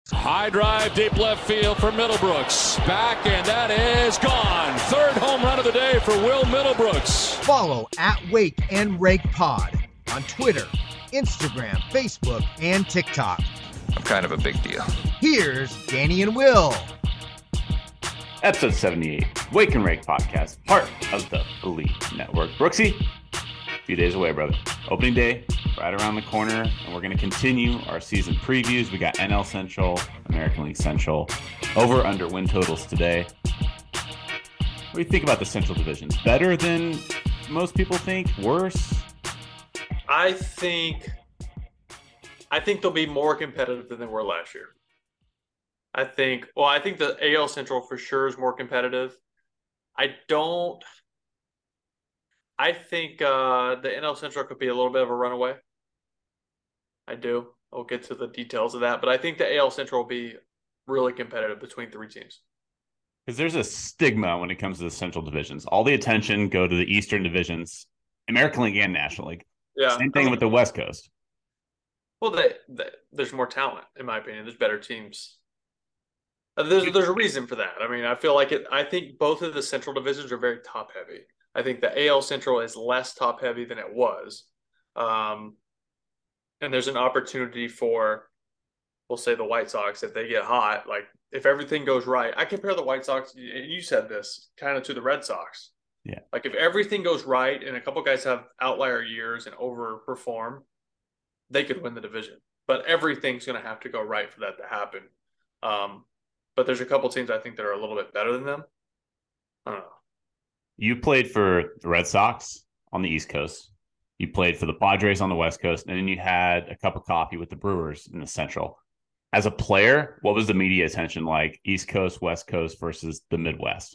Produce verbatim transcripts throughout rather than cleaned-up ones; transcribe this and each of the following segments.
High drive, deep left field for Middlebrooks. Back, and that is gone. Third home run of the day for Will Middlebrooks. Follow at Wake and Rake Pod on Twitter, Instagram, Facebook, and TikTok. I'm kind of a big deal. Here's Danny and Will. Episode seventy-eight, Wake and Rake Podcast, part of the Elite Network. Brooksy, a few days away, brother. Opening day, right around the corner, and we're going to continue our season previews. We got N L Central, American League Central, over under win totals today. What do you think about the Central Divisions? Better than most people think? Worse? I think I think they'll be more competitive than they were last year. I think, well, I think the A L Central for sure is more competitive. I don't, I think uh, the N L Central could be a little bit of a runaway. I do. I'll get to the details of that, but I think the A L Central will be really competitive between three teams. Because there's a stigma when it comes to the Central Divisions. All the attention go to the Eastern Divisions, American League and National League. Yeah. Same thing with the West Coast. Well, they, they, there's more talent, in my opinion. There's better teams. Uh, There's there's a reason for that. I mean, I feel like it. I think both of the Central divisions are very top heavy. I think the A L Central is less top heavy than it was, um, and there's an opportunity for, we'll say, the White Sox if they get hot. Like if everything goes right, I compare the White Sox. And you said this kind of to the Red Sox. Yeah. Like if everything goes right and a couple guys have outlier years and overperform, they could win the division. But everything's going to have to go right for that to happen. Um, But there's a couple teams I think that are a little bit better than them. I don't know. You played for the Red Sox on the East Coast. You played for the Padres on the West Coast. And then you had a cup of coffee with the Brewers in the Central. As a player, what was the media attention like? East Coast, West Coast versus the Midwest?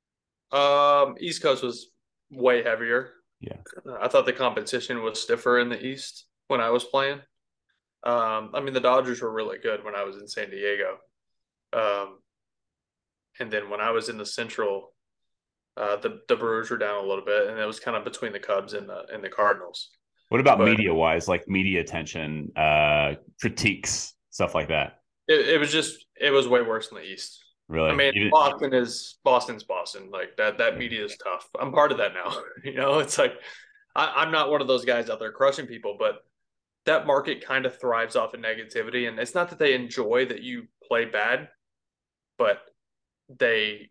Um, East Coast was way heavier. Yeah. I thought the competition was stiffer in the East when I was playing. Um, I mean, the Dodgers were really good when I was in San Diego. Um, and then when I was in the Central, uh, the the Brewers were down a little bit, and it was kind of between the Cubs and the and the Cardinals. What about But- media wise, like media attention, uh, critiques, stuff like that? It, it was just it was way worse in the East. Really? I mean, Even- Boston is Boston's Boston. Like that that media is tough. I'm part of that now. You know, it's like I, I'm not one of those guys out there crushing people, but that market kind of thrives off of negativity, and it's not that they enjoy that you play bad. But they,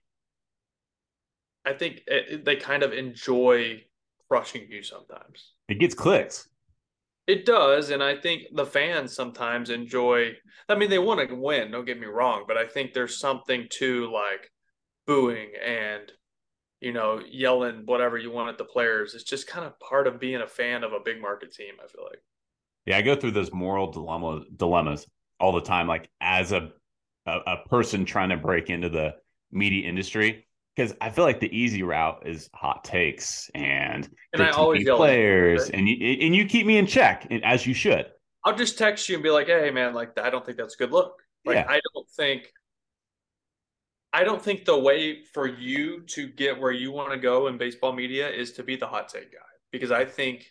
I think it, they kind of enjoy crushing you sometimes. it gets clicks. It does, and I think the fans sometimes enjoy. I mean, they want to win. Don't get me wrong, but I think there's something to like booing and you know yelling whatever you want at the players. It's just kind of part of being a fan of a big market team. I feel like. Yeah, I go through those moral dilemma, dilemmas all the time, like as a A, a person trying to break into the media industry, because I feel like the easy route is hot takes and, And I always critiquing yell at players, you, and you and you keep me in check, and as you should. I'll just text you and be like, "Hey, man, like I don't think that's a good look. Like Yeah. I don't think, I don't think the way for you to get where you want to go in baseball media is to be the hot take guy. Because I think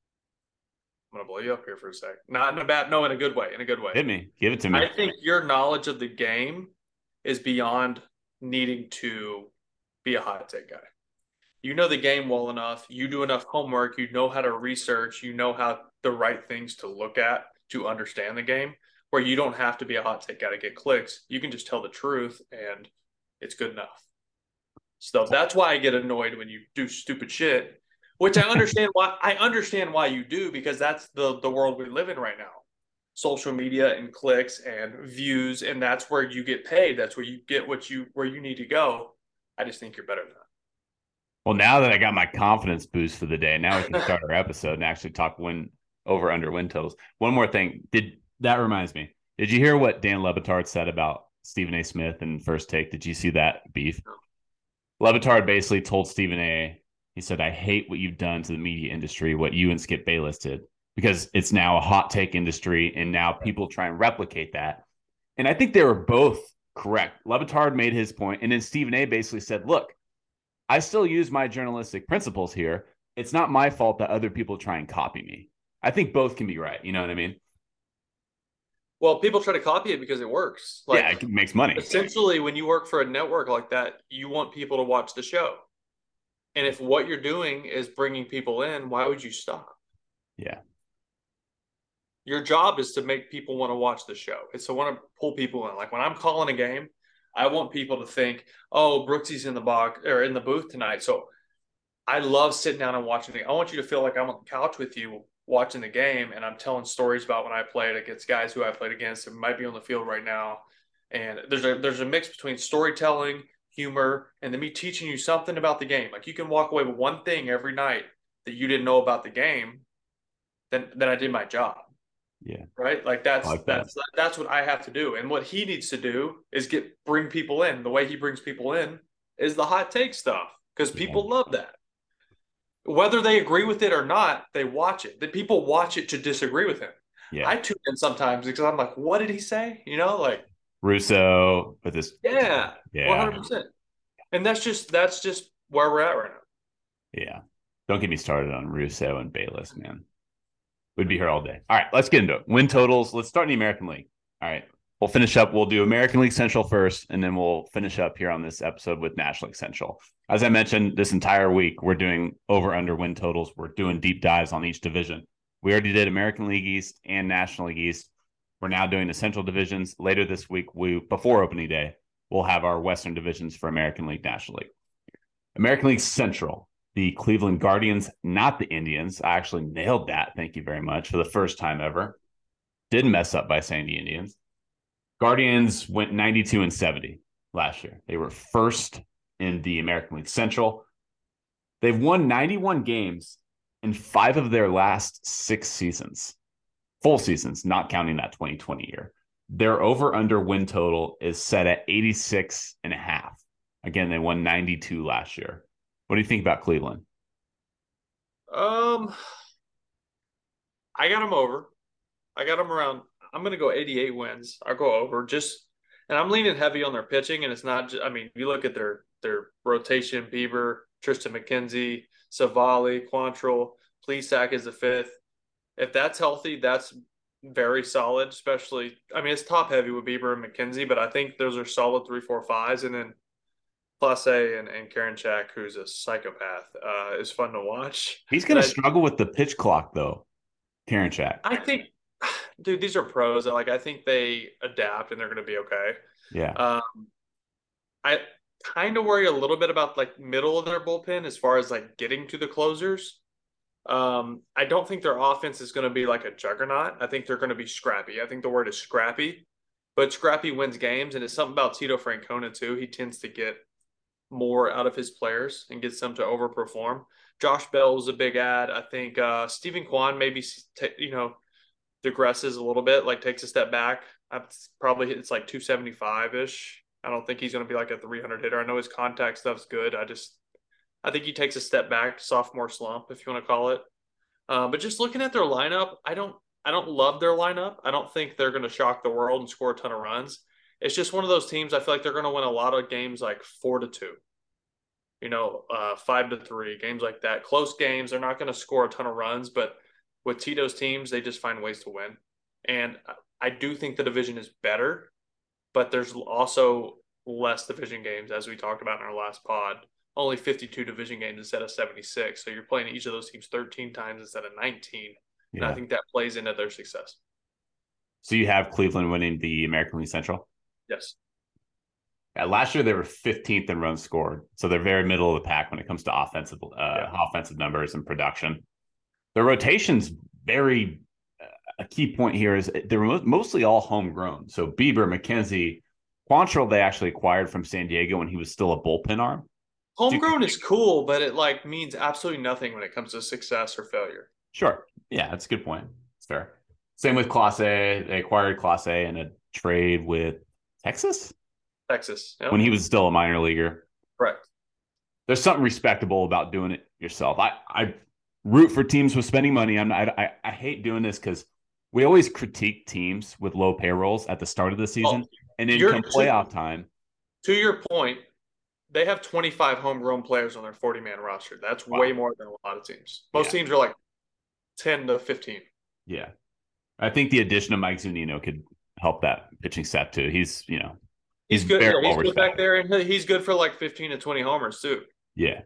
I'm gonna blow you up here for a sec. Not in a bad, no, in a good way. In a good way. Hit me, give it to me. I think your knowledge of the game is beyond needing to be a hot take guy. You know the game well enough. You do enough homework. You know how to research. You know how the right things to look at to understand the game, where you don't have to be a hot take guy to get clicks. You can just tell the truth, and it's good enough. So that's why I get annoyed when you do stupid shit, which I understand why. I understand why you do, because that's the the world we live in right now. Social media and clicks and views, and that's where you get paid. That's where you get what you where you need to go. I just think you're better than that. Well, now that I got my confidence boost for the day, now we can start our episode and actually talk win over under win totals. One more thing. Did that reminds me. Did you hear what Dan Le Batard said about Stephen A. Smith in First Take? Did you see that beef? Le Batard basically told Stephen A. He said, "I hate what you've done to the media industry, what you and Skip Bayless did, because it's now a hot take industry, and now people try and replicate that." And I think they were both correct. Le Batard made his point, and then Stephen A. basically said, "Look, I still use my journalistic principles here. It's not my fault that other people try and copy me." I think both can be right. You know what I mean? Well, people try to copy it because it works. Like, yeah, it makes money. Essentially, when you work for a network like that, you want people to watch the show. And if what you're doing is bringing people in, why would you stop? Yeah. Your job is to make people want to watch the show. It's to want to pull people in. Like when I'm calling a game, I want people to think, oh, Brooksy's in the box or in the booth tonight. So I love sitting down and watching it. I want you to feel like I'm on the couch with you watching the game, and I'm telling stories about when I played against guys who I played against and might be on the field right now. And there's a there's a mix between storytelling, humor, and then me teaching you something about the game. Like you can walk away with one thing every night that you didn't know about the game, then then I did my job. Yeah. Right? Like that's like that. that's that's what I have to do. And what he needs to do is get bring people in. The way he brings people in is the hot take stuff because people yeah. love that. Whether they agree with it or not, they watch it. The people watch it to disagree with him. Yeah. I tune in sometimes because I'm like, what did he say? You know, like Russo with this. Yeah. Yeah. one hundred percent. And that's just that's just where we're at right now. Yeah. Don't get me started on Russo and Bayless, man. We'd be here all day. All right, let's get into it. Win totals. Let's start in the American League. All right. We'll finish up. We'll do American League Central first, and then we'll finish up here on this episode with National League Central. As I mentioned, this entire week, we're doing over-under win totals. We're doing deep dives on each division. We already did American League East and National League East. We're now doing the Central divisions. Later this week, we before opening day, we'll have our Western divisions for American League, National League. American League Central, the Cleveland Guardians, not the Indians. I actually nailed that. Thank you very much for the first time ever. Didn't mess up by saying the Indians. Guardians went ninety-two and seventy last year. They were first in the American League Central. They've won ninety-one games in five of their last six seasons. Full seasons, not counting that twenty twenty year. Their over-under win total is set at eighty-six and a half. Again, they won ninety-two last year. What do you think about Cleveland? Um, I got them over. I got them around. I'm going to go eighty-eight wins. I'll go over just, and I'm leaning heavy on their pitching. And it's not just, I mean, if you look at their, their rotation, Bieber, Tristan McKenzie, Savali, Quantrill, Plesac is the fifth. If that's healthy, that's very solid, especially, I mean, it's top heavy with Bieber and McKenzie, but I think those are solid three, four, fives. And then Plus A and, and Karinchak, who's a psychopath, uh, is fun to watch. He's going to struggle with the pitch clock, though, Karinchak. I think, dude, these are pros. Like, I think they adapt and they're going to be okay. Yeah. Um, I kind of worry a little bit about, like, middle of their bullpen as far as, like, getting to the closers. Um, I don't think their offense is going to be like a juggernaut. I think they're going to be scrappy. I think the word is scrappy. But scrappy wins games, and it's something about Tito Francona, too. He tends to get more out of his players and gets them to overperform. Josh Bell was a big ad. I think uh, Stephen Kwan maybe, t- you know, digresses a little bit, like takes a step back. That's probably it's like two seventy-five-ish. I don't think he's going to be like a three hundred hitter. I know his contact stuff's good. I just I think he takes a step back, sophomore slump, if you want to call it. Uh, but just looking at their lineup, I don't I don't love their lineup. I don't think they're going to shock the world and score a ton of runs. It's just one of those teams I feel like they're going to win a lot of games like four to two. You know, uh, five to three, games like that. Close games, they're not going to score a ton of runs, but with Tito's teams, they just find ways to win. And I do think the division is better, but there's also less division games, as we talked about in our last pod. Only fifty-two division games instead of seventy-six. So you're playing each of those teams thirteen times instead of nineteen. Yeah. And I think that plays into their success. So you have Cleveland winning the American League Central? Yes. Yeah, last year they were fifteenth in runs scored, so they're very middle of the pack when it comes to offensive uh, yeah. offensive numbers and production. Their rotation's very uh, a key point here is they're mostly all homegrown. So Bieber, McKenzie, Quantrill they actually acquired from San Diego when he was still a bullpen arm. Homegrown is cool, but it like means absolutely nothing when it comes to success or failure. Sure, yeah, that's a good point. It's fair. Same with Clase. They acquired Clase in a trade with Texas. Texas. Yep. When he was still a minor leaguer. Correct. There's something respectable about doing it yourself. I, I root for teams with spending money. I'm not, I, I hate doing this because we always critique teams with low payrolls at the start of the season. Oh, and then come playoff to, time. To your point, they have twenty-five homegrown players on their forty-man roster. That's wow. way more than a lot of teams. Most yeah. teams are like ten to fifteen. Yeah. I think the addition of Mike Zunino could help that pitching staff too. He's, you know, he's, he's good. very Yeah, well he's good back respected. there, and he's good for like fifteen to twenty homers too. Yeah.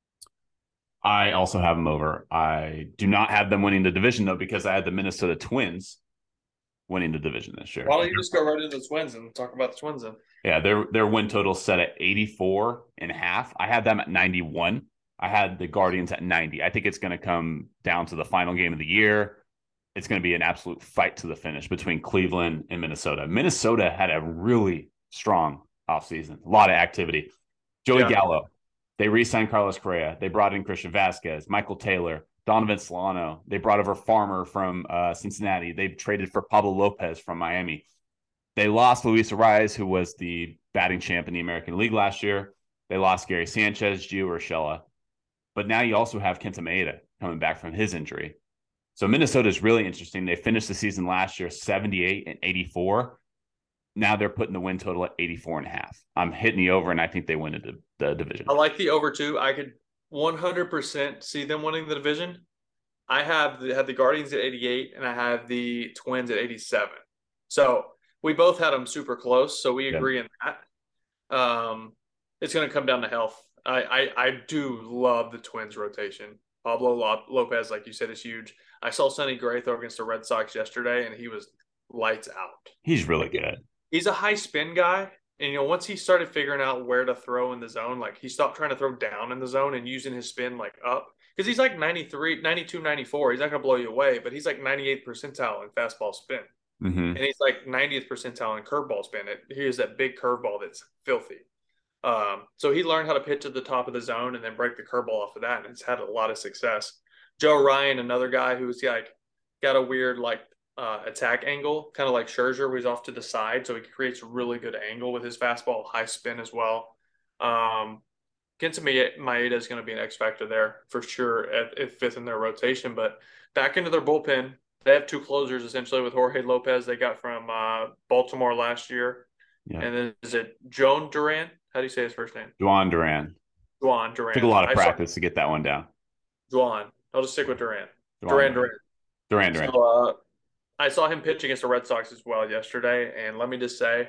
I also have them over. I do not have them winning the division though, because I had the Minnesota Twins winning the division this year. Why don't you just go right into the Twins and talk about the Twins then? Yeah, their their win total set at eighty-four and a half. I had them at ninety-one. I had the Guardians at ninety. I think it's going to come down to the final game of the year. It's going to be an absolute fight to the finish between Cleveland and Minnesota. Minnesota had a really strong offseason, a lot of activity. Joey yeah. Gallo, they re-signed Carlos Correa. They brought in Christian Vasquez, Michael Taylor, Donovan Solano. They brought over Farmer from uh, Cincinnati. They traded for Pablo Lopez from Miami. They lost Luis Arias, who was the batting champ in the American League last year. They lost Gary Sanchez, Gio Urshela. But now you also have Kenta Maeda coming back from his injury. So Minnesota is really interesting. They finished the season last year seventy-eight and eighty-four. Now they're putting the win total at eighty-four and a half. I'm hitting the over, and I think they win the, the division. I like the over too. I could one hundred percent see them winning the division. I have the, have the Guardians at eighty-eight, and I have the Twins at eighty-seven. So we both had them super close, so we agree yeah. in that. Um, it's going to come down to health. I, I, I do love the Twins rotation. Pablo Lopez, like you said, is huge. I saw Sonny Gray throw against the Red Sox yesterday, and he was lights out. He's really good. He's a high spin guy. And, you know, once he started figuring out where to throw in the zone, like he stopped trying to throw down in the zone and using his spin like up. Because he's like ninety-three, ninety-two, ninety-four. He's not going to blow you away, but he's like ninety-eighth percentile in fastball spin. Mm-hmm. And he's like ninetieth percentile in curveball spin. It, he has that big curveball that's filthy. Um, so he learned how to pitch at the top of the zone and then break the curveball off of that, and it's had a lot of success. Joe Ryan, another guy who's like got a weird like uh, attack angle, kind of like Scherzer, where he's off to the side, so he creates a really good angle with his fastball, high spin as well. Um, Kenta Maeda is going to be an X factor there for sure at, at fifth in their rotation. But back into their bullpen, they have two closers essentially with Jorge Lopez they got from uh, Baltimore last year. Yeah. And then is it Joan Duran? How do you say his first name? Juan Duran. Juan Duran. Took a lot of practice saw, to get that one down. Juan. I'll just stick with Duran. Duran Duran. Duran Duran. So, uh, I saw him pitch against the Red Sox as well yesterday, and let me just say,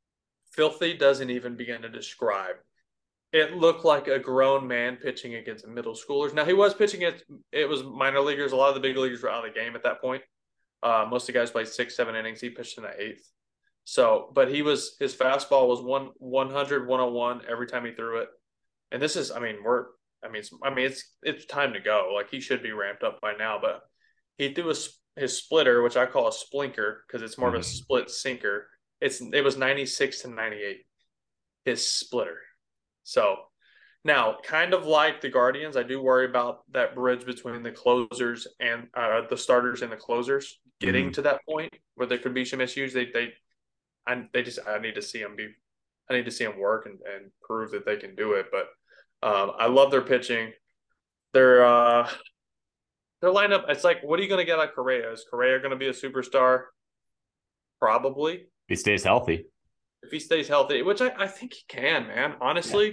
filthy doesn't even begin to describe. It looked like a grown man pitching against middle schoolers. Now, he was pitching it. It was minor leaguers. A lot of the big leaguers were out of the game at that point. Uh, most of the guys played six, seven innings. He pitched in the eighth. So, but he was, his fastball was one, one hundred, one oh one every time he threw it. And this is, I mean, we're, I mean, it's, I mean, it's, it's time to go. Like he should be ramped up by now, but he threw a, his splitter, which I call a splinker because it's more mm-hmm. of a split sinker. It's, it was ninety-six to ninety-eight, his splitter. So now, kind of like the Guardians, I do worry about that bridge between the closers and uh, the starters and the closers getting mm-hmm. to that point where there could be some issues. They, they, I, they just, I need to see them be, I need to see them work and, and prove that they can do it. But um, I love their pitching. Their, uh, their lineup, it's like, what are you going to get out of Correa? Is Correa going to be a superstar? Probably. If he stays healthy. If he stays healthy, which I, I think he can, man. Honestly,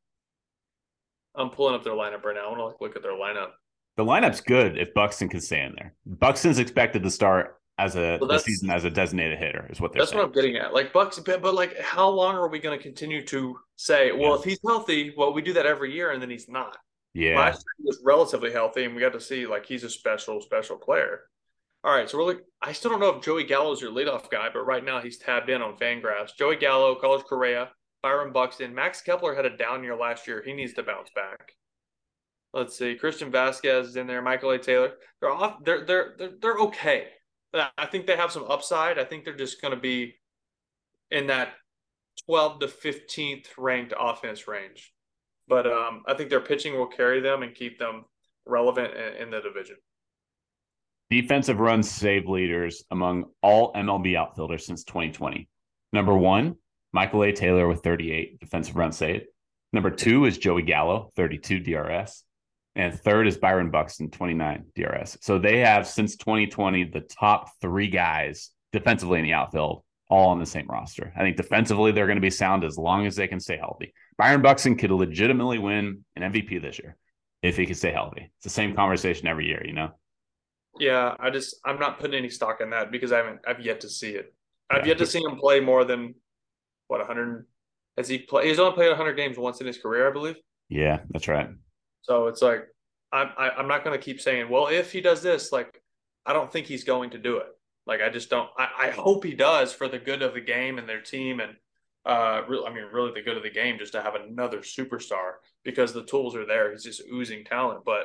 yeah. I'm pulling up their lineup right now. I want to like, look at their lineup. The lineup's good if Buxton can stay in there. Buxton's expected to start as a well, the season as a designated hitter, is what they're that's saying. That's what I'm getting at. Like Bucks, but, but like, how long are we going to continue to say, well, yeah. if he's healthy, well, we do that every year, and then he's not. Yeah, last year he was relatively healthy, and we got to see like he's a special, special player. All right, so we're like, I still don't know if Joey Gallo is your leadoff guy, but right now he's tabbed in on Fangraphs. Joey Gallo, Carlos Correa, Byron Buxton, Max Kepler had a down year last year. He needs to bounce back. Let's see, Christian Vasquez is in there, Michael A. Taylor. They're off. They're they're they're they're okay. But I think they have some upside. I think they're just going to be in that twelfth to fifteenth ranked offense range. But um, I think their pitching will carry them and keep them relevant in, in the division. Defensive runs saved leaders among all M L B outfielders since twenty twenty. Number one, Michael A. Taylor with thirty-eight defensive runs saved. Number two is Joey Gallo, thirty-two D R S. And third is Byron Buxton, twenty-nine D R S. So they have, since twenty twenty, the top three guys defensively in the outfield, all on the same roster. I think defensively, they're going to be sound as long as they can stay healthy. Byron Buxton could legitimately win an M V P this year if he could stay healthy. It's the same conversation every year, you know? Yeah, I just, I'm not putting any stock in that because I haven't, I've yet to see it. I've Yeah. yet to see him play more than what one hundred. Has he play? He's only played one hundred games once in his career, I believe. Yeah, that's right. So it's like I'm I, I'm not going to keep saying, well, if he does this, like I don't think he's going to do it. Like I just don't. I, I hope he does for the good of the game and their team, and uh, re- I mean, really the good of the game, just to have another superstar because the tools are there. He's just oozing talent, but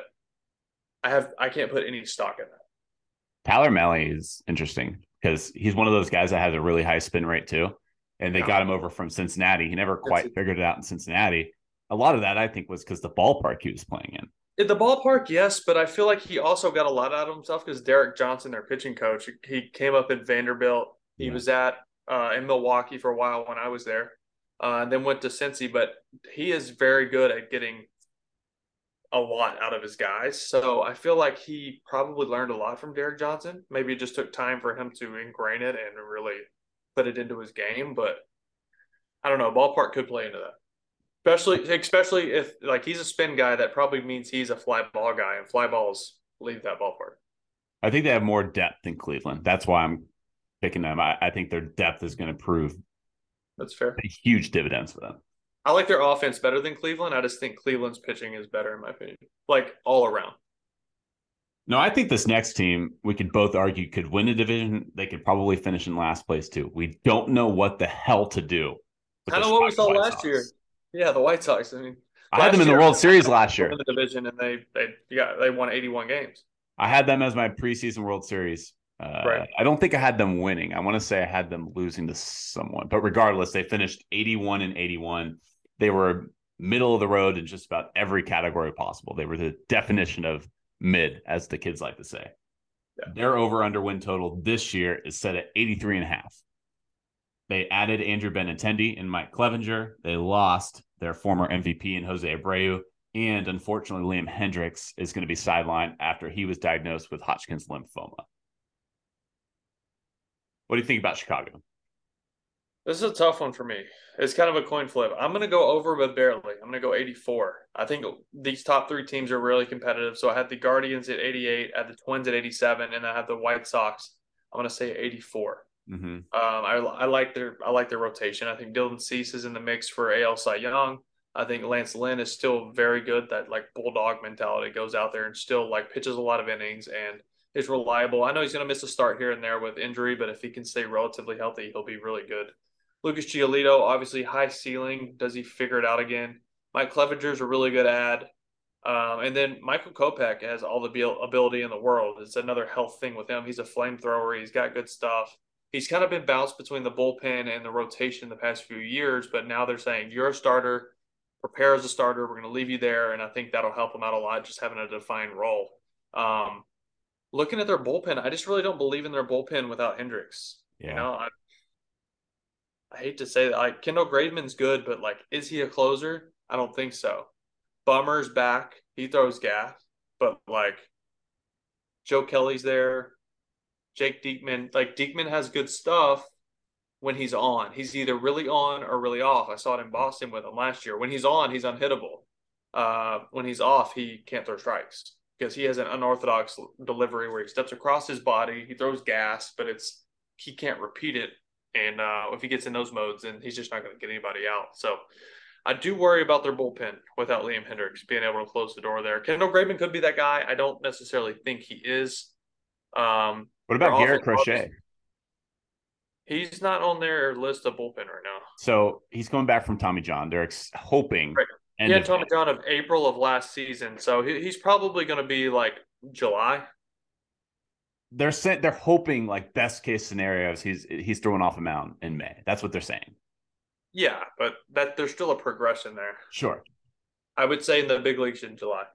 I have I can't put any stock in that. Tyler Malley is interesting because he's one of those guys that has a really high spin rate too. And they Yeah. got him over from Cincinnati. He never quite It's- figured it out in Cincinnati. A lot of that, I think, was because the ballpark he was playing in. At the ballpark, yes, but I feel like he also got a lot out of himself because Derek Johnson, their pitching coach, he came up at Vanderbilt. He Yeah. was at uh, in Milwaukee for a while when I was there, uh, and then went to Cincy. But he is very good at getting a lot out of his guys. So I feel like he probably learned a lot from Derek Johnson. Maybe it just took time for him to ingrain it and really put it into his game. But I don't know. Ballpark could play into that. Especially, especially if like he's a spin guy, that probably means he's a fly ball guy, and fly balls leave that ballpark. I think they have more depth than Cleveland. That's why I'm picking them. I, I think their depth is going to prove That's fair. huge dividends for them. I like their offense better than Cleveland. I just think Cleveland's pitching is better in my opinion, like all around. No, I think this next team, we could both argue, could win a division. They could probably finish in last place too. We don't know what the hell to do. Kind of what we saw last Sox. year. Yeah, the White Sox. I mean, I had them in the World Series last year in the division, and they they yeah they won eighty-one games. I had them as my preseason World Series. Uh, right. I don't think I had them winning. I want to say I had them losing to someone, but regardless, they finished eighty-one and eighty-one. They were middle of the road in just about every category possible. They were the definition of mid, as the kids like to say. Yeah. Their over under win total this year is set at eighty-three and a half. They added Andrew Benintendi and Mike Clevenger. They lost their former M V P in Jose Abreu. And unfortunately, Liam Hendriks is going to be sidelined after he was diagnosed with Hodgkin's lymphoma. What do you think about Chicago? This is a tough one for me. It's kind of a coin flip. I'm going to go over, but barely. I'm going to go eighty-four. I think these top three teams are really competitive. So I had the Guardians at eighty-eight, I had the Twins at eighty-seven, and I had the White Sox. I'm going to say eighty-four. Mm-hmm. Um, I, I like their I like their rotation. I think Dylan Cease is in the mix for A L Cy Young. I think Lance Lynn is still very good. That like bulldog mentality, goes out there and still like pitches a lot of innings and is reliable. I know he's going to miss a start here and there with injury, but if he can stay relatively healthy, he'll be really good. Lucas Giolito, obviously high ceiling. Does he figure it out again? Mike Clevenger's a really good ad. Um, and then Michael Kopech has all the ability in the world. It's another health thing with him. He's a flamethrower. He's got good stuff. He's kind of been bounced between the bullpen and the rotation the past few years, but now they're saying you're a starter, prepare as a starter. We're going to leave you there, and I think that'll help him out a lot, just having a defined role. Um, looking at their bullpen, I just really don't believe in their bullpen without Hendriks. Yeah. You know, I, I hate to say that. Like Kendall Graveman's good, but like, is he a closer? I don't think so. Bummer's back. He throws gas, but like Joe Kelly's there. Jake Diekman, like Diekman has good stuff when he's on. He's either really on or really off. I saw it in Boston with him last year. When he's on, he's unhittable. Uh, when he's off, he can't throw strikes because he has an unorthodox delivery where he steps across his body, he throws gas, but it's he can't repeat it. And uh, if he gets in those modes, then he's just not going to get anybody out. So I do worry about their bullpen without Liam Hendriks being able to close the door there. Kendall Graveman could be that guy. I don't necessarily think he is. Um, What about Garrett Crochet? He's not on their list of bullpen right now. So he's coming back from Tommy John. They're ex- hoping. Right. He had Tommy John of April of last season, so he, he's probably going to be like July. They're saying they're hoping like best case scenarios. He's he's throwing off a mound in May. That's what they're saying. Yeah, but that there's still a progression there. Sure. I would say in the big leagues in July.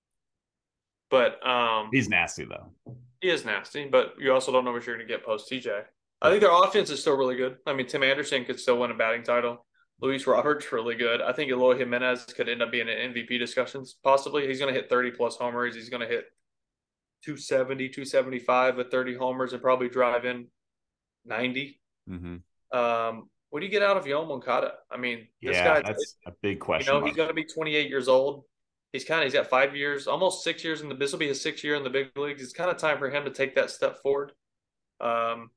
But um, he's nasty though. He is nasty, but you also don't know what you're going to get post T J. I think their offense is still really good. I mean, Tim Anderson could still win a batting title. Luis Roberts, really good. I think Eloy Jimenez could end up being in M V P discussions, possibly. He's going to hit thirty-plus homers. He's going to hit two seventy, two seventy-five with thirty homers and probably drive in ninety. Mm-hmm. Um, what do you get out of Yoel Moncada? I mean, this yeah, guy, that's a big question. You know, mark. he's going to be twenty-eight years old. He's kind of, he's got five years, almost six years in the, this will be his sixth year in the big leagues. It's kind of time for him to take that step forward. Um,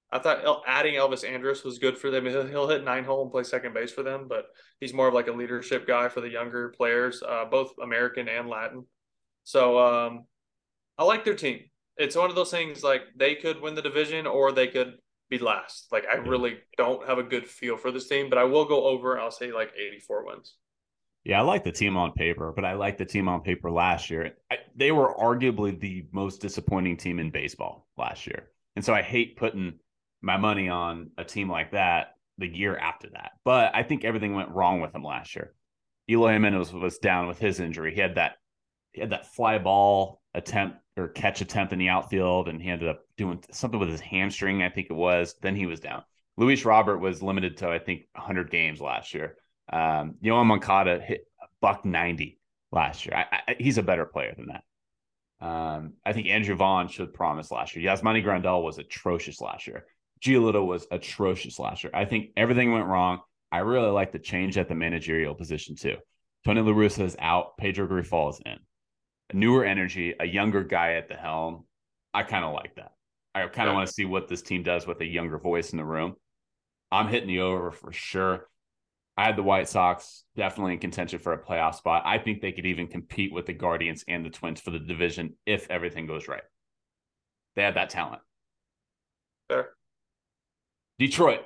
I thought El- adding Elvis Andrus was good for them. He'll, he'll hit nine hole and play second base for them, but he's more of like a leadership guy for the younger players, uh, both American and Latin. So um, I like their team. It's one of those things like they could win the division or they could be last. Like I really don't have a good feel for this team, but I will go over. I'll say like eighty-four wins. Yeah, I like the team on paper, but I like the team on paper last year. I, they were arguably the most disappointing team in baseball last year. And so I hate putting my money on a team like that the year after that. But I think everything went wrong with them last year. Eloy Jimenez was, was down with his injury. He had that he had that fly ball attempt or catch attempt in the outfield, and he ended up doing something with his hamstring, I think it was. Then he was down. Luis Robert was limited to, I think, one hundred games last year. Um, Yohan Moncada hit a buck ninety last year. I, I, he's a better player than that. Um, I think Andrew Vaughn showed promise last year. Yasmani Grandal was atrocious last year. Giolito was atrocious last year. I think everything went wrong. I really like the change at the managerial position too. Tony La Russa is out. Pedro Grifol is in. A newer energy, a younger guy at the helm. I kind of like that. I kind of yeah. want to see what this team does with a younger voice in the room. I'm hitting the over for sure. I had the White Sox definitely in contention for a playoff spot. I think they could even compete with the Guardians and the Twins for the division if everything goes right. They have that talent. Fair. Detroit,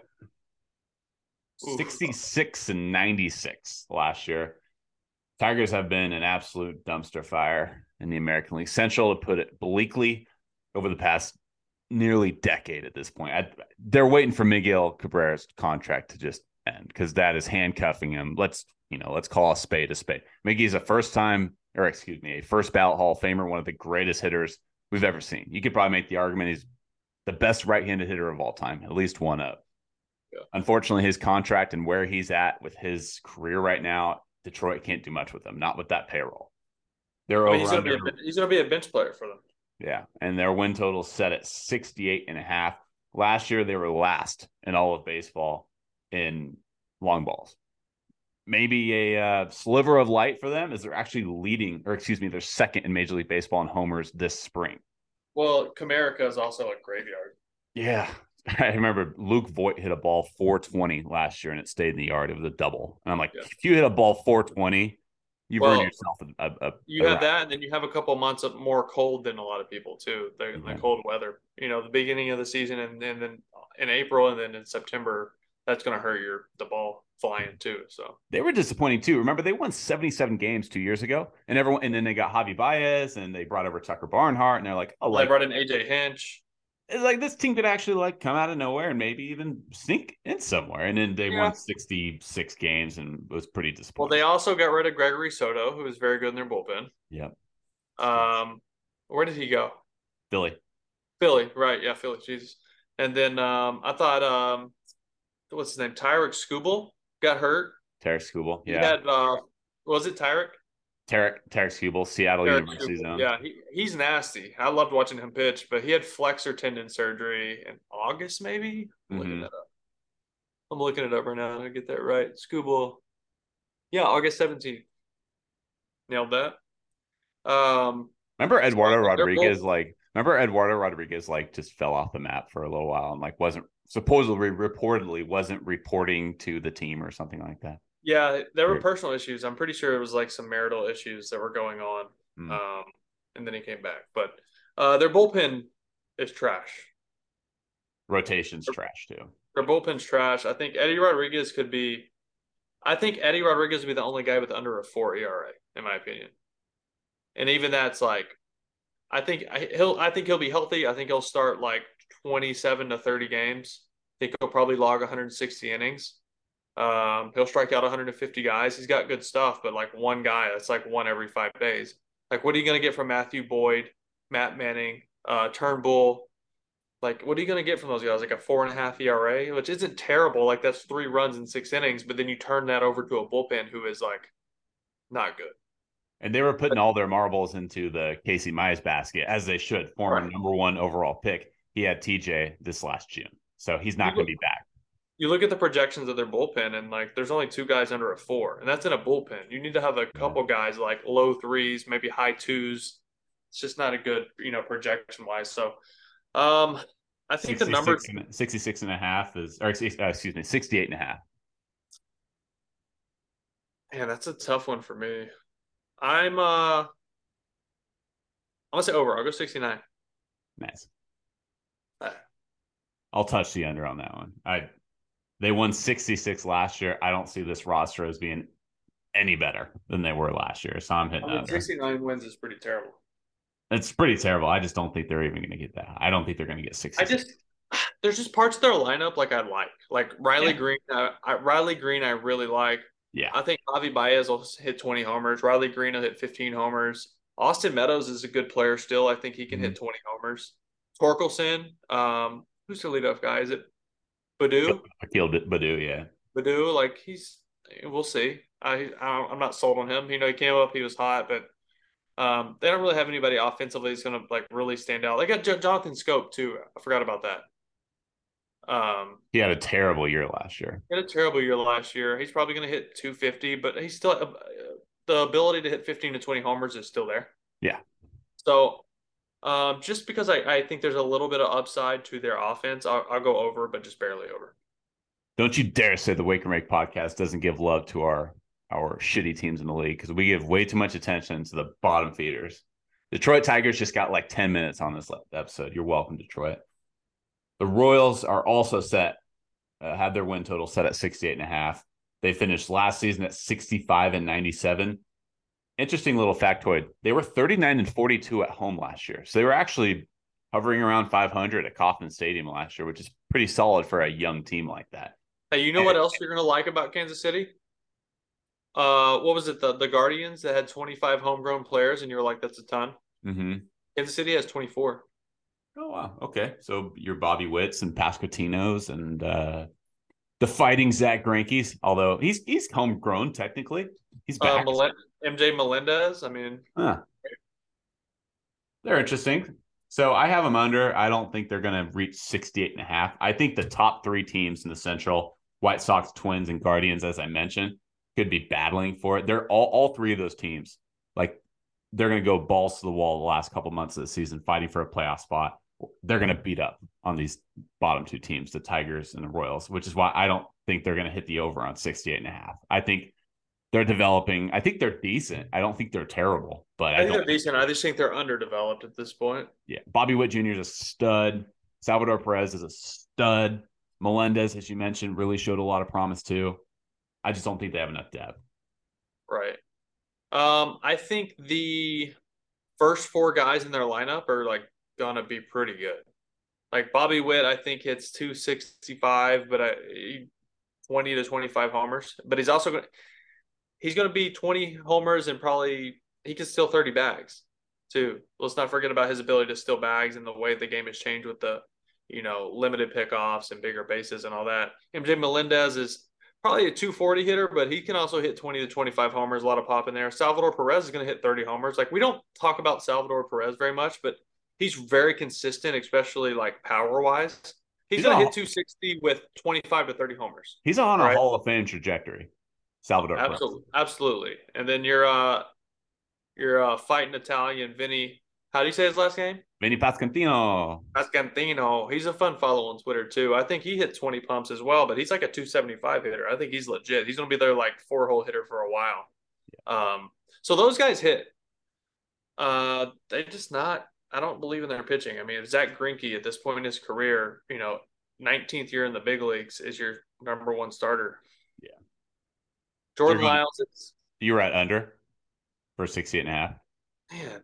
Oof. sixty-six and ninety-six last year. Tigers have been an absolute dumpster fire in the American League Central, to put it bleakly, over the past nearly decade at this point. I, they're waiting for Miguel Cabrera's contract to just end because that is handcuffing him. Let's, you know, let's call a spade a spade. Miggy's a first time, or excuse me, a first ballot Hall of Famer, one of the greatest hitters we've ever seen. You could probably make the argument he's the best right-handed hitter of all time, at least one of. Yeah. Unfortunately, his contract and where he's at with his career right now, Detroit can't do much with him, not with that payroll. They're I mean, over he's under. He's going to be a bench player for them. Yeah, and their win total set at sixty-eight and a half. Last year, they were last in all of baseball in long balls. Maybe a uh, sliver of light for them is they're actually leading, or excuse me, they're second in Major League Baseball in homers this spring. Well, Comerica is also a graveyard. Yeah. I remember Luke Voigt hit a ball four twenty last year and it stayed in the yard. It was a double. And I'm like, yeah. If you hit a ball four twenty, you've well, earned yourself a, a, a You a have ride. that, and then you have a couple months of more cold than a lot of people, too. The, Mm-hmm. the cold weather. You know, the beginning of the season, and, and then in April, and then in September, that's going to hurt your the ball flying, too. So they were disappointing, too. Remember, they won seventy-seven games two years ago, and everyone, and then they got Javi Baez, and they brought over Tucker Barnhart, and they're like, oh, well, like, they brought in A J Hinch. It's like this team could actually like come out of nowhere and maybe even sneak in somewhere. And then they yeah. won sixty-six games and it was pretty disappointing. Well, they also got rid of Gregory Soto, who was very good in their bullpen. Yep. Um, where did he go? Philly. Philly, right? Yeah, Philly. Jesus. And then um, I thought, um, what's his name? Tyreek Skubal got hurt. Tarek Skubal. Yeah. He had, uh, was it Tyreek? Tarek Tarek Skubal, Seattle Tarek University Skubal. Zone. Yeah, he, he's nasty. I loved watching him pitch, but he had flexor tendon surgery in August, maybe. I'm mm-hmm. looking that up. I'm looking it up right now to get that right. Skubal. Yeah, August seventeenth. Nailed that. Um, remember Eduardo Rodriguez? Both... Like, remember Eduardo Rodriguez? Like, just fell off the map for a little while and like wasn't supposedly reportedly wasn't reporting to the team or something like that. Yeah, there were personal issues. I'm pretty sure it was like some marital issues that were going on. Mm. Um, and then he came back. But uh, their bullpen is trash. Rotation's their, trash, too. Their bullpen's trash. I think Eddie Rodriguez could be – I think Eddie Rodriguez would be the only guy with under a four E R A, in my opinion. And even that's like – I think he'll I think he'll be healthy. I think he'll start like twenty-seven to thirty games. I think he'll probably log one hundred sixty innings. Um, he'll strike out one hundred fifty guys. He's got good stuff, but like one guy, that's like one every five days. Like, what are you going to get from Matthew Boyd, Matt Manning, uh, Turnbull? Like, what are you going to get from those guys? Like a four and a half E R A, which isn't terrible. Like, that's three runs in six innings, but then you turn that over to a bullpen who is like not good. And they were putting all their marbles into the Casey Mize basket, as they should. Former right. number one overall pick. He had T J this last June, so he's not going to be back. You look at the projections of their bullpen, and like there's only two guys under a four, and that's in a bullpen. You need to have a couple guys like low threes, maybe high twos. It's just not a good, you know, projection wise. So, um, I think the number and, sixty-six and a half is, or excuse me, sixty-eight and a half. Man, that's a tough one for me. I'm uh I'm gonna say over. I'll go sixty-nine. Nice. Uh, I'll touch the under on that one. I they won sixty-six last year. I don't see this roster as being any better than they were last year. So I'm hitting I mean, under. sixty-nine wins is pretty terrible. It's pretty terrible. I just don't think they're even going to get that. I don't think they're going to get sixty. I just there's just parts of their lineup like I like. Like Riley Yeah. Green, I, I, Riley Green, I really like. Yeah. I think Javi Baez will hit twenty homers. Riley Green will hit fifteen homers. Austin Meadows is a good player still. I think he can Mhm. hit twenty homers. Torkelson, um, who's their leadoff guy? Is it Badu? Akil Badu, yeah. Badu, like he's, we'll see. I, I I'm not sold on him. You know, he came up, he was hot, but um, they don't really have anybody offensively that's going to like really stand out. They got J- Jonathan Scope too. I forgot about that. Um, He had a terrible year last year. He had a terrible year last year. He's probably going to hit two fifty, but he's still uh, the ability to hit fifteen to twenty homers is still there. Yeah. So um, just because I, I think there's a little bit of upside to their offense, I'll, I'll go over, but just barely over. Don't you dare say the Wake and Rake podcast doesn't give love to our our shitty teams in the league, because we give way too much attention to the bottom feeders. Detroit Tigers just got like ten minutes on this episode. You're welcome, Detroit. The Royals are also set, uh, have their win total set at sixty-eight and a half. They finished last season at sixty-five and ninety-seven. Interesting little factoid. They were thirty-nine and forty-two at home last year. So they were actually hovering around five hundred at Kauffman Stadium last year, which is pretty solid for a young team like that. Hey, you know what else you're going to like about Kansas City? Uh, what was it? The, the Guardians that had twenty-five homegrown players, and you were like, that's a ton. Mm-hmm. Kansas City has twenty-four. Oh, wow. Okay. So your Bobby Witts and Pasquitinos and uh, the fighting Zach Greinke's, although he's he's homegrown technically. He's back. Uh, Mel- M J Melendez, I mean. Huh. They're interesting. So I have them under. I don't think they're going to reach sixty-eight and a half. I think the top three teams in the Central, White Sox, Twins, and Guardians, as I mentioned, could be battling for it. They're all, all three of those teams. Like, they're going to go balls to the wall the last couple months of the season, fighting for a playoff spot. They're going to beat up on these bottom two teams, the Tigers and the Royals, which is why I don't think they're going to hit the over on sixty-eight and a half. I think they're developing. I think they're decent. I don't think they're terrible, but I, I think don't they're decent. I just think they're underdeveloped at this point. Yeah. Bobby Witt Junior is a stud. Salvador Perez is a stud. Melendez, as you mentioned, really showed a lot of promise too. I just don't think they have enough depth. Right. Um, I think the first four guys in their lineup are like gonna be pretty good. Like Bobby Witt, I think hits two sixty-five, but I twenty to twenty-five homers. But he's also gonna he's gonna be twenty homers and probably he can steal thirty bags too. Let's not forget about his ability to steal bags and the way the game has changed with the, you know, limited pickoffs and bigger bases and all that. M J Melendez is probably a two forty hitter, but he can also hit twenty to twenty-five homers, a lot of pop in there. Salvador Perez is going to hit thirty homers. Like, we don't talk about Salvador Perez very much, but he's very consistent, especially like power-wise. He's, he's going to hit two sixty with twenty-five to thirty homers. He's on right? a Hall of Fame trajectory. Salvador Absolutely. Perez. Absolutely. And then you're uh you're uh fighting Italian Vinny. How do you say his last name? Vinny Pasquantino. Pasquantino. He's a fun follow on Twitter too. I think he hit twenty pumps as well, but he's like a two seventy-five hitter. I think he's legit. He's going to be their like four hole hitter for a while. Yeah. Um, so those guys hit. Uh, they just not. I don't believe in their pitching. I mean, if Zach Greinke at this point in his career, you know, nineteenth year in the big leagues, is your number one starter. Yeah. Jordan Lyles. It's, you were at under for sixty-eight and a half. Man.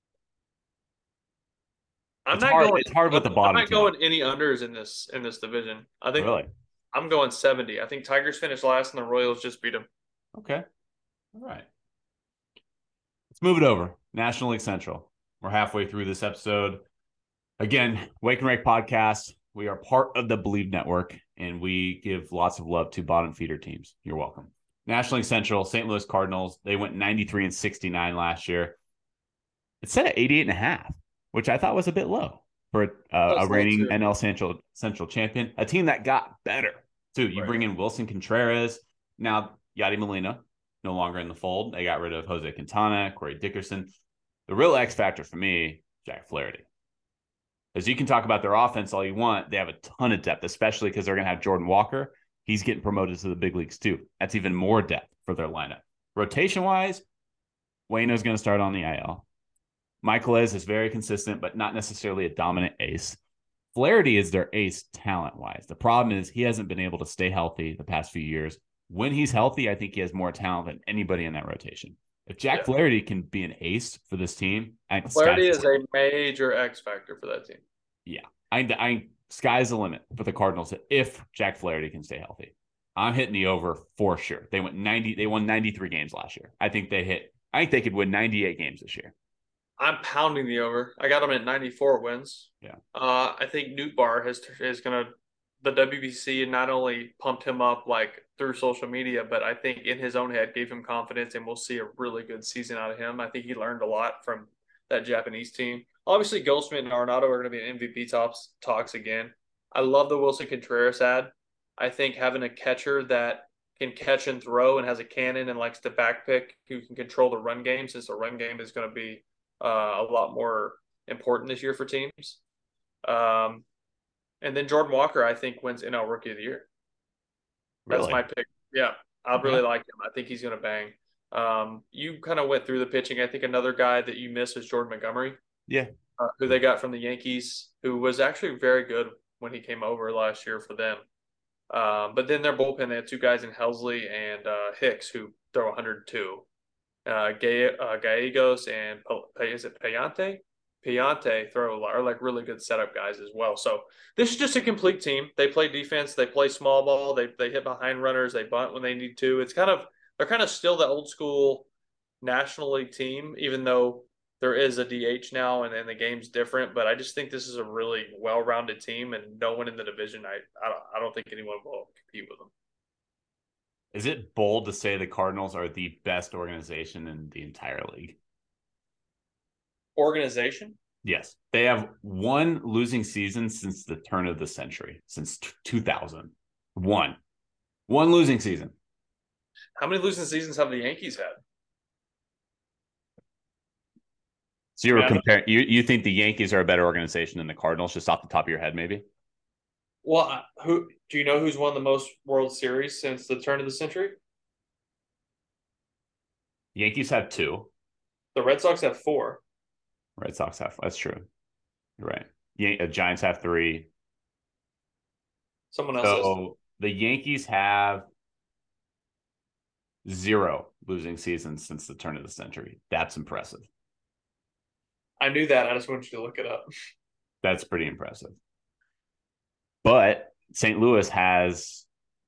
I'm it's not hard, going. It's hard with the bottom. I'm not going any unders in this in this division. I think really. I'm going seventy. I think Tigers finished last, and the Royals just beat them. Okay. All right. Let's move it over. National League Central. We're halfway through this episode. Again, Wake and Rake podcast. We are part of the Believe Network, and we give lots of love to bottom feeder teams. You're welcome. National League Central, Saint Louis Cardinals. They went ninety-three and sixty-nine last year. It's set at eighty-eight and a half, which I thought was a bit low for uh, a reigning N L Central Central champion, a team that got better too. You right. bring in Wilson Contreras, now Yadi Molina, no longer in the fold. They got rid of Jose Quintana, Corey Dickerson. The real X factor for me, Jack Flaherty. Because you can talk about their offense all you want. They have a ton of depth, especially because they're going to have Jordan Walker. He's getting promoted to the big leagues too. That's even more depth for their lineup. Rotation-wise, Waino's going to start on the I L. Michaelis is very consistent, but not necessarily a dominant ace. Flaherty is their ace talent-wise. The problem is he hasn't been able to stay healthy the past few years. When he's healthy, I think he has more talent than anybody in that rotation. If Jack yeah. Flaherty can be an ace for this team, I Flaherty is a major X factor for that team. Yeah, I, I sky's the limit for the Cardinals if Jack Flaherty can stay healthy. I'm hitting the over for sure. They went ninety. They won ninety-three games last year. I think they hit. I think they could win ninety-eight games this year. I'm pounding the over. I got them at ninety-four wins. Yeah. Uh, I think Nootbaar has is gonna. The W B C not only pumped him up like through social media, but I think in his own head gave him confidence, and we'll see a really good season out of him. I think he learned a lot from that Japanese team. Obviously, Goldschmidt and Arenado are going to be in M V P tops talks again. I love the Wilson Contreras ad. I think having a catcher that can catch and throw and has a cannon and likes to backpick, who can control the run game, since the run game is going to be uh, a lot more important this year for teams. Um, and then Jordan Walker, I think, wins N L Rookie of the Year. That's Really? my pick. Yeah, I really yeah. like him. I think he's going to bang. Um, you kind of went through the pitching. I think another guy that you missed is Jordan Montgomery. Yeah. Uh, who they got from the Yankees, who was actually very good when he came over last year for them. Um, but then their bullpen, they had two guys in Helsley and uh, Hicks who throw one hundred two. Uh, Gay, uh, Gallegos and is it Payante? Payante throw are like really good setup guys as well. So this is just a complete team. They play defense. They play small ball. They they hit behind runners. They bunt when they need to. It's kind of they're kind of still the old school National League team, even though there is a D H now and, and the game's different. But I just think this is a really well-rounded team, and no one in the division, I I don't, I don't think anyone will compete with them. Is it bold to say the Cardinals are the best organization in the entire league? Organization? Yes. They have one losing season since the turn of the century, since two thousand. One. One losing season. How many losing seasons have the Yankees had? So you were comparing. You you think the Yankees are a better organization than the Cardinals, just off the top of your head, maybe? Well, who do you know who's won the most World Series since the turn of the century? Yankees have two. The Red Sox have four. Red Sox have. That's true. You're right. Yeah, Giants have three. Someone else. So has... the Yankees have zero losing seasons since the turn of the century. That's impressive. I knew that. I just wanted you to look it up. That's pretty impressive. But Saint Louis has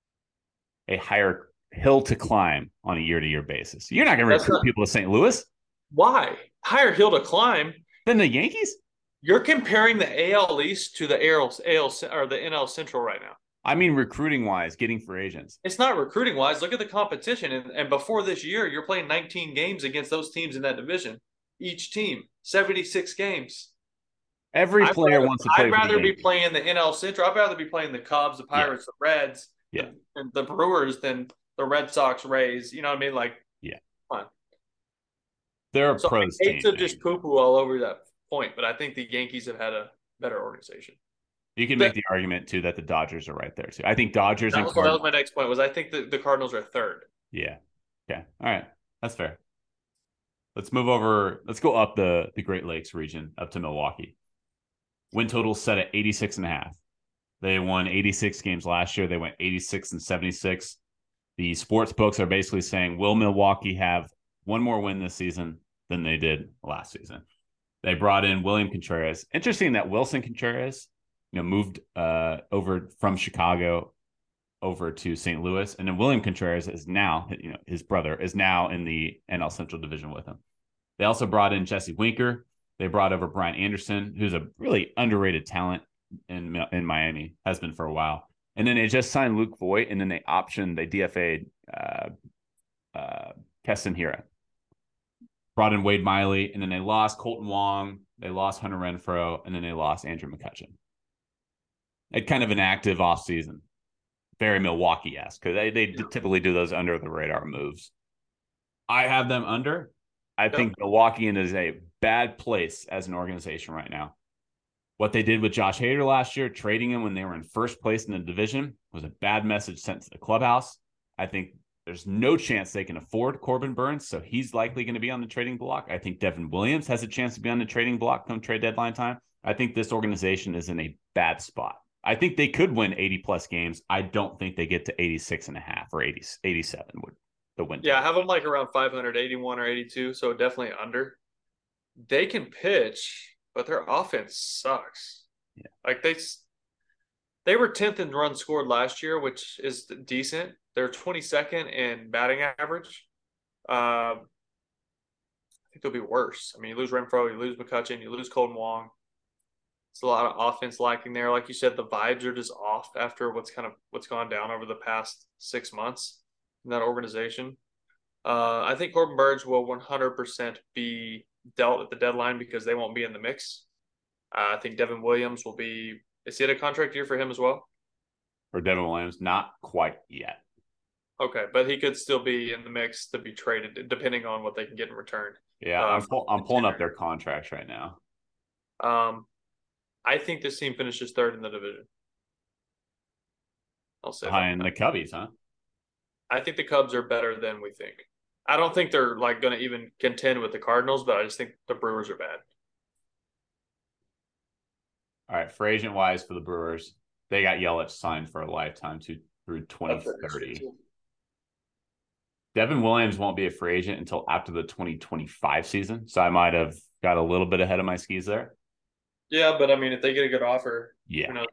a higher hill to climb on a year-to-year basis. You're not going to recruit not... people to Saint Louis. Why? Higher hill to climb than the Yankees? You're comparing the A L East to the A L, A L or the N L Central right now. I mean, recruiting-wise, getting free agents. It's not recruiting-wise. Look at the competition. And, and before this year, you're playing nineteen games against those teams in that division. Each team, seventy-six games. Every player rather, wants to play. I'd rather be playing the N L Central. I'd rather be playing the Cubs, the Pirates, yeah. the Reds, yeah. and the Brewers than the Red Sox, Rays. You know what I mean? Like, yeah. Come on. They're a so pros I hate team. to just poo-poo all over that point, but I think the Yankees have had a better organization. You can make the argument, too, that the Dodgers are right there, too. I think Dodgers that and was, Cardinals. That was my next point, was I think the, the Cardinals are third. Yeah. Okay. All right. That's fair. Let's move over. Let's go up the, the Great Lakes region, up to Milwaukee. Win total set at eighty-six and a half. They won eighty-six games last year. They went eighty-six and seventy-six. The sports books are basically saying, will Milwaukee have one more win this season than they did last season? They brought in William Contreras. Interesting that Wilson Contreras, you know, moved uh, over from Chicago over to Saint Louis, and then William Contreras is now, you know, his brother is now in the N L Central Division with him. They also brought in Jesse Winker. They brought over Brian Anderson, who's a really underrated talent in in Miami, has been for a while. And then they just signed Luke Voigt, and then they optioned, they D F A'd uh, uh, Keston Hiura. Brought in Wade Miley, and then they lost Colton Wong, they lost Hunter Renfroe, and then they lost Andrew McCutchen. It's kind of an active offseason. Very Milwaukee-esque, because they, they yeah. typically do those under-the-radar moves. I have them under. I yep. think Milwaukee is a bad place as an organization right now. What they did with Josh Hader last year, trading him when they were in first place in the division, was a bad message sent to the clubhouse. I think there's no chance they can afford Corbin Burns, so he's likely going to be on the trading block. I think Devin Williams has a chance to be on the trading block come trade deadline time. I think this organization is in a bad spot. I think they could win eighty plus games. I don't think they get to eighty-six and a half or eighty, eighty-seven would the win. Yeah, I have them like around five hundred eighty-one or eighty-two, so definitely under. They can pitch, but their offense sucks. Yeah. Like they they were tenth in runs scored last year, which is decent. They're twenty-second in batting average. Um, I think they'll be worse. I mean, you lose Renfroe, you lose McCutchen, you lose Colton Wong. It's a lot of offense lacking there. Like you said, the vibes are just off after what's kind of what's gone down over the past six months in that organization. Uh, I think Corbin Burns will one hundred percent be dealt at the deadline because they won't be in the mix. Uh, I think Devin Williams will be – is he at a contract year for him as well? For Devin Williams, not quite yet. Okay, but he could still be in the mix to be traded depending on what they can get in return. Yeah, uh, I'm, pull, I'm pulling up their contracts right now. Um, I think this team finishes third in the division. I'll say behind the Cubbies, huh? I think the Cubs are better than we think. I don't think they're like going to even contend with the Cardinals, but I just think the Brewers are bad. All right, free agent wise for the Brewers, they got Yelich signed for a lifetime to through twenty thirty. Devin Williams won't be a free agent until after the twenty twenty-five season, so I might have got a little bit ahead of my skis there. Yeah, but I mean, if they get a good offer, yeah. You know.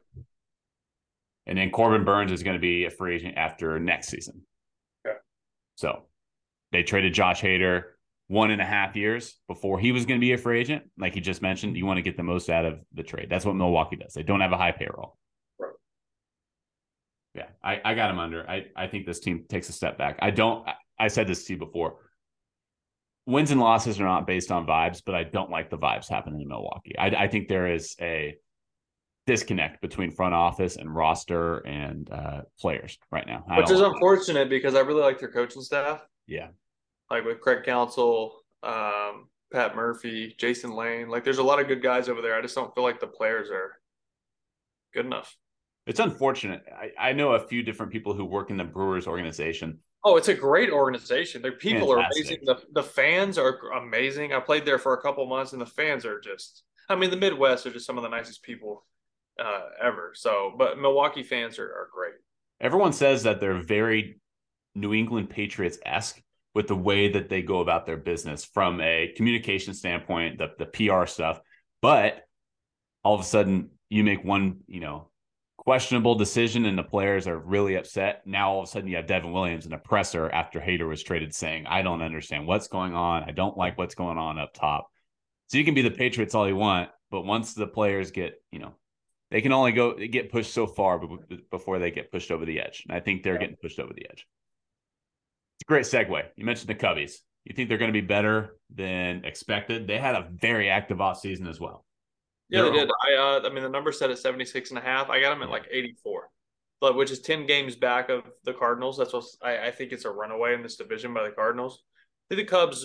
And then Corbin Burns is going to be a free agent after next season. Okay. So they traded Josh Hader one and a half years before he was going to be a free agent. Like you just mentioned, you want to get the most out of the trade. That's what Milwaukee does. They don't have a high payroll. Right. Yeah, I, I got him under. I, I think this team takes a step back. I don't I, I said this to you before. Wins and losses are not based on vibes, but I don't like the vibes happening in Milwaukee. I, I think there is a disconnect between front office and roster and uh, players right now. I Which is like unfortunate because I really like their coaching staff. Yeah. Like with Craig Counsell, um, Pat Murphy, Jason Lane. Like there's a lot of good guys over there. I just don't feel like the players are good enough. It's unfortunate. I, I know a few different people who work in the Brewers organization. Oh, it's a great organization. Their people Fantastic. are amazing. The, the fans are amazing. I played there for a couple months, and the fans are just – I mean, the Midwest are just some of the nicest people uh, ever. So, but Milwaukee fans are, are great. Everyone says that they're very New England Patriots-esque with the way that they go about their business from a communication standpoint, the, the P R stuff. But all of a sudden, you make one, you know, questionable decision and the players are really upset. Now, all of a sudden, you have Devin Williams, an oppressor after Hader was traded, saying, I don't understand what's going on. I don't like what's going on up top. So you can be the Patriots all you want, but once the players get, you know, they can only go get pushed so far before they get pushed over the edge. And I think they're getting pushed over the edge. It's a great segue. You mentioned the Cubbies. You think they're going to be better than expected? They had a very active offseason as well. Yeah, they did. I uh, I mean, the number set at seventy-six and a half. I got them at like eighty-four, but which is ten games back of the Cardinals. That's what I, I think it's a runaway in this division by the Cardinals. I think the Cubs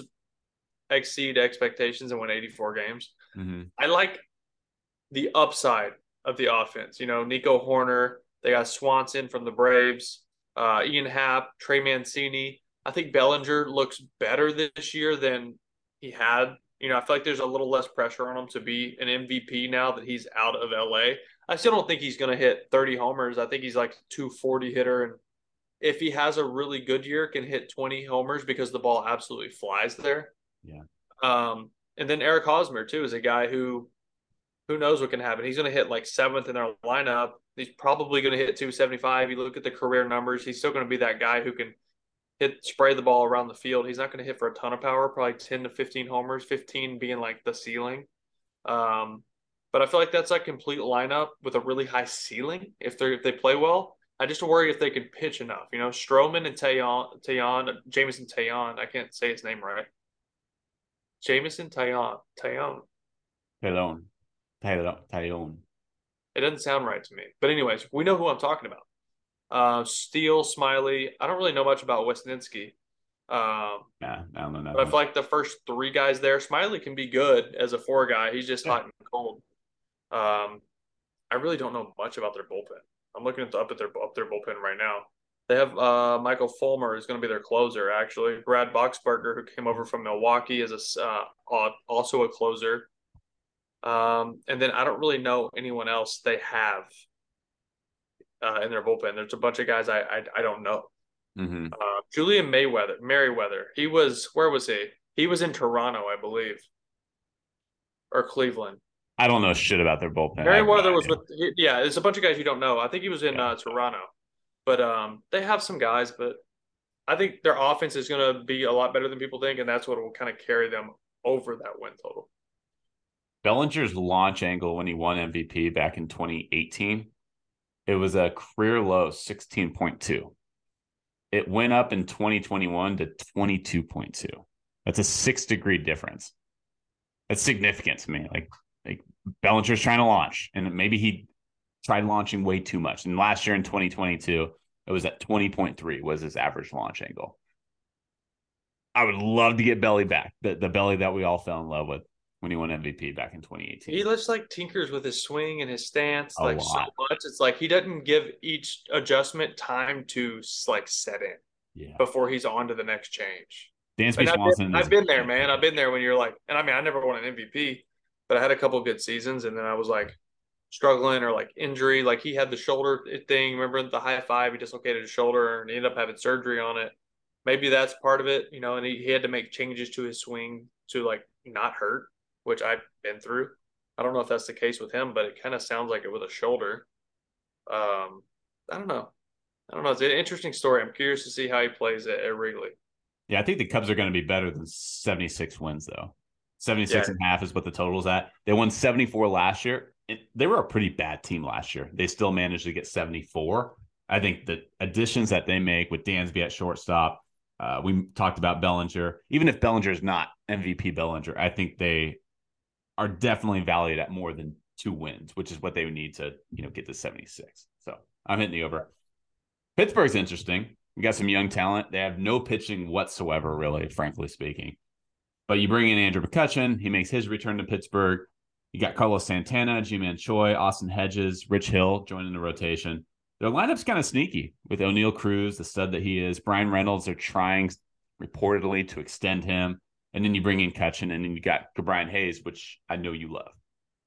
exceed expectations and win eighty-four games. Mm-hmm. I like the upside of the offense. You know, Nico Horner. They got Swanson from the Braves. Uh, Ian Happ, Trey Mancini. I think Bellinger looks better this year than he had. You know, I feel like there's a little less pressure on him to be an M V P now that he's out of L A. I still don't think he's going to hit thirty homers. I think he's like a two forty hitter. And if he has a really good year, can hit twenty homers because the ball absolutely flies there. Yeah. Um, and then Eric Hosmer, too, is a guy who who knows what can happen. He's going to hit like seventh in their lineup. He's probably going to hit two seventy-five. You look at the career numbers, he's still going to be that guy who can hit, spray the ball around the field. He's not going to hit for a ton of power, probably ten to fifteen homers, fifteen being like the ceiling. Um, but I feel like that's a complete lineup with a really high ceiling if they if they play well. I just worry if they can pitch enough. You know, Stroman and Taillon, Taillon, Jameson Taillon. I can't say his name right. Jameson Taillon, Taillon. Taillon, Taillon, Taillon. It doesn't sound right to me. But anyways, we know who I'm talking about. Uh, Steele, Smiley. I don't really know much about Wesniewski. Um, yeah, I don't know nothing. But I feel like the first three guys there, Smiley can be good as a four guy. He's just hot and cold. Um, I really don't know much about their bullpen. I'm looking at the, up at their up their bullpen right now. They have uh, Michael Fulmer is going to be their closer. Actually, Brad Boxberger, who came over from Milwaukee, is a uh, also a closer. Um, and then I don't really know anyone else they have uh, in their bullpen. There's a bunch of guys I I, I don't know. Mm-hmm. Uh, Julian Mayweather, Merriweather. He was where was he? He was in Toronto, I believe, or Cleveland. I don't know shit about their bullpen. Merriweather no was with yeah. There's a bunch of guys you don't know. I think he was in yeah. uh, Toronto, but um, they have some guys. But I think their offense is going to be a lot better than people think, and that's what will kind of carry them over that win total. Bellinger's launch angle when he won M V P back in twenty eighteen, it was a career low sixteen point two. It went up in twenty twenty-one to twenty-two point two. That's a six degree difference. That's significant to me. Like, like Bellinger's trying to launch, and maybe he tried launching way too much. And last year in twenty twenty-two, it was at twenty point three was his average launch angle. I would love to get Belly back, the, the Belly that we all fell in love with when he won M V P back in twenty eighteen. He looks like tinkers with his swing and his stance, a like lot. so much. It's like he doesn't give each adjustment time to like set in yeah. before he's on to the next change. Dansby I've Swanson. been, I've been there, man. I've been there when you're like, and I mean, I never won an M V P, but I had a couple good seasons, and then I was like struggling or like injury. Like he had the shoulder thing. Remember the high five? He dislocated his shoulder and he ended up having surgery on it. Maybe that's part of it, you know. And he, he had to make changes to his swing to like not hurt, which I've been through. I don't know if that's the case with him, but it kind of sounds like it with a shoulder. Um, I don't know. I don't know. It's an interesting story. I'm curious to see how he plays at, at Wrigley. Yeah, I think the Cubs are going to be better than seventy-six wins, though. seventy-six yeah. and a half is what the total's at. They won seventy-four last year. It, they were a pretty bad team last year. They still managed to get seventy-four. I think the additions that they make with Dansby at shortstop, uh, we talked about Bellinger. Even if Bellinger is not M V P Bellinger, I think they are definitely valued at more than two wins, which is what they would need to, you know, get to seventy-six. So I'm hitting the over. Pittsburgh's interesting. We got some young talent. They have no pitching whatsoever, really, frankly speaking. But you bring in Andrew McCutchen. He makes his return to Pittsburgh. You got Carlos Santana, Ji-Man Choi, Austin Hedges, Rich Hill joining the rotation. Their lineup's kind of sneaky with O'Neal Cruz, the stud that he is. Brian Reynolds, they're trying reportedly to extend him. And then you bring in Cutchen, and then you got Brian Hayes, which I know you love.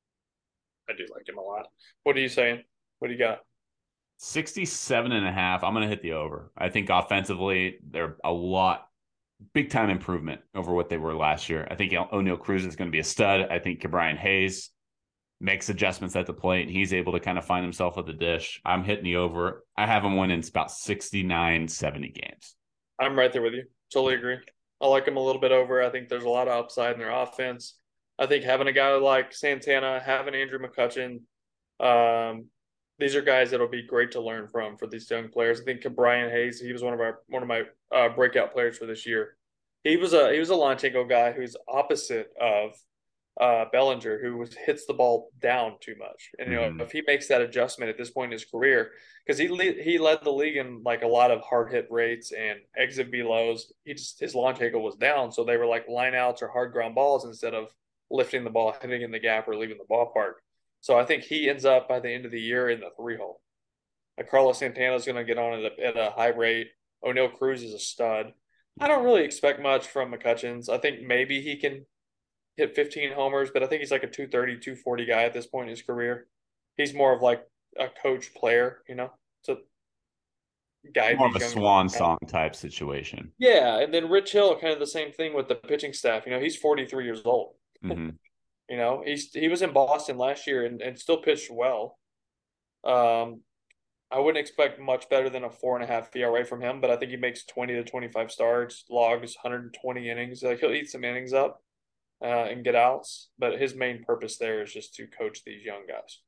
I do like him a lot. What are you saying? What do you got? sixty-seven and a half. I'm going to hit the over. I think offensively, they're a lot, big time improvement over what they were last year. I think O'Neal Cruz is going to be a stud. I think Brian Hayes makes adjustments at the plate, and he's able to kind of find himself at the dish. I'm hitting the over. I have him winning about sixty-nine, seventy games. I'm right there with you. Totally agree. I like him a little bit over. I think there's a lot of upside in their offense. I think having a guy like Santana, having Andrew McCutchen, um, these are guys that'll be great to learn from for these young players. I think Brian Hayes, he was one of our one of my uh, breakout players for this year. He was a he was a launch angle guy who's opposite of uh, Bellinger, who was, hits the ball down too much. And you know, mm-hmm. if he makes that adjustment at this point in his career, because he le- he led the league in like a lot of hard hit rates and exit velos. He just his launch angle was down, so they were like line outs or hard ground balls instead of lifting the ball, hitting in the gap, or leaving the ballpark. So I think he ends up by the end of the year in the three hole. Like Carlos Santana is going to get on at a, at a high rate. O'Neal Cruz is a stud. I don't really expect much from McCutcheons. I think maybe he can hit fifteen homers, but I think he's like a two thirty, two forty guy at this point in his career. He's more of like a coach player, you know, to guide more of a swan guys. song type situation. Yeah, and then Rich Hill, kind of the same thing with the pitching staff. You know, he's forty-three years old. Mm-hmm. You know, he's he was in Boston last year and, and still pitched well. Um, I wouldn't expect much better than a four and a half E R A from him, but I think he makes twenty to twenty-five starts, logs one hundred twenty innings. Like he'll eat some innings up uh, and get outs, but his main purpose there is just to coach these young guys.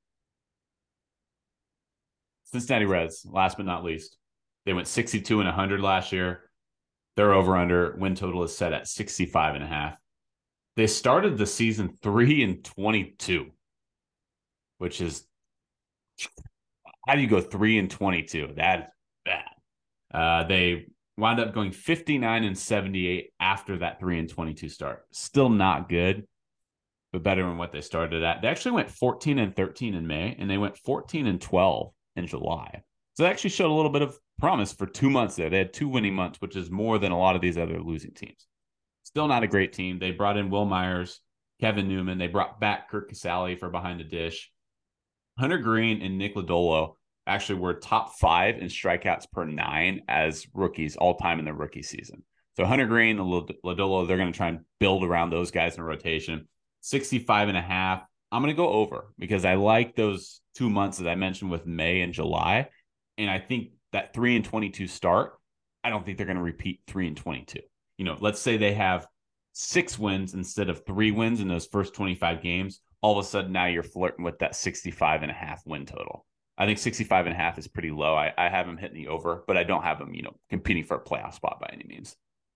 Cincinnati Reds, last but not least, they went sixty-two and one hundred last year. Their over under win total is set at sixty-five and a half. They started the season three and twenty-two, which is, how do you go three and twenty-two? That is bad. Uh, they wound up going fifty-nine and seventy-eight after that three and twenty-two start. Still not good. but better than what they started at. They actually went fourteen and thirteen in May, and they went fourteen and twelve in July. So they actually showed a little bit of promise for two months there. They had two winning months, which is more than a lot of these other losing teams. Still not a great team. They brought in Will Myers, Kevin Newman. They brought back Kirk Casale for behind the dish. Hunter Green and Nick Lodolo actually were top five in strikeouts per nine as rookies all time in their rookie season. So Hunter Green and Lodolo, they're going to try and build around those guys in rotation. sixty-five and a half. I'm going to go over because I like those two months that I mentioned with May and July. And I think that three and twenty-two start, I don't think they're going to repeat three and twenty-two. You know, let's say they have six wins instead of three wins in those first twenty-five games. All of a sudden now you're flirting with that sixty-five and a half win total. I think sixty-five and a half is pretty low. I, I have them hitting the over, but I don't have them, you know, competing for a playoff spot by any means.